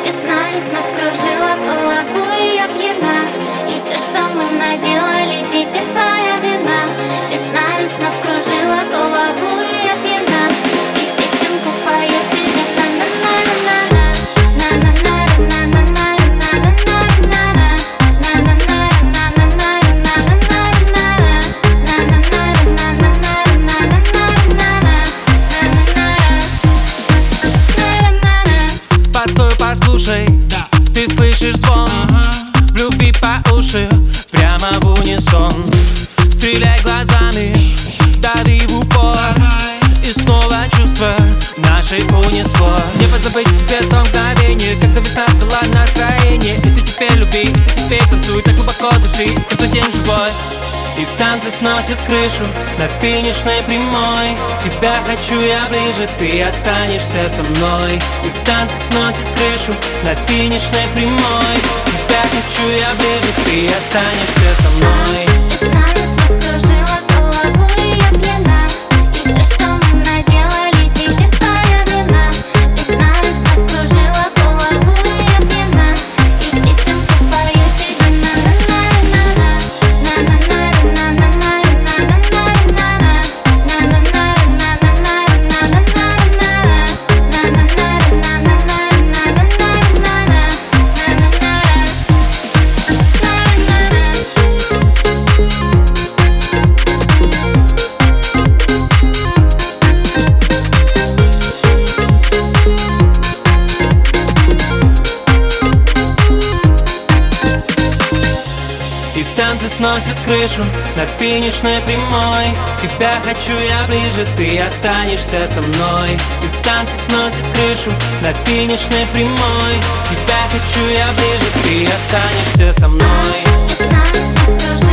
Весна вскружила голову, и я пьяна. И все, что мы наделали, теперь твоя вина. Весна вскружила голову, и я пьяна. И песенку пою тебе. Постой, послушай, ты слышишь звон в любви по уши, прямо в унисон. Стреляй глазами, дави в упор, и снова чувство наши унесло. Не позабыть тебе то мгновение, когда весна дала настроение. И ты теперь люби, и ты теперь танцуй так глубоко души, каждый день живой. И в танце сносит крышу на финишной прямой. Тебя хочу я ближе, ты останешься со мной. И в танце сносит крышу на финишной прямой. Тебя хочу я ближе, ты останешься со мной. Весна вскружила голову, и я пьяна. И все, что мы наделали, теперь твоя вина. Весна вскружила голову, и я пьяна. И песенку пою тебе. И в танце сносит крышу на финишной прямой. Тебя хочу я ближе, ты останешься со мной. И в танце сносит крышу на финишной прямой. Тебя хочу я ближе, ты останешься со мной. Весна вскружила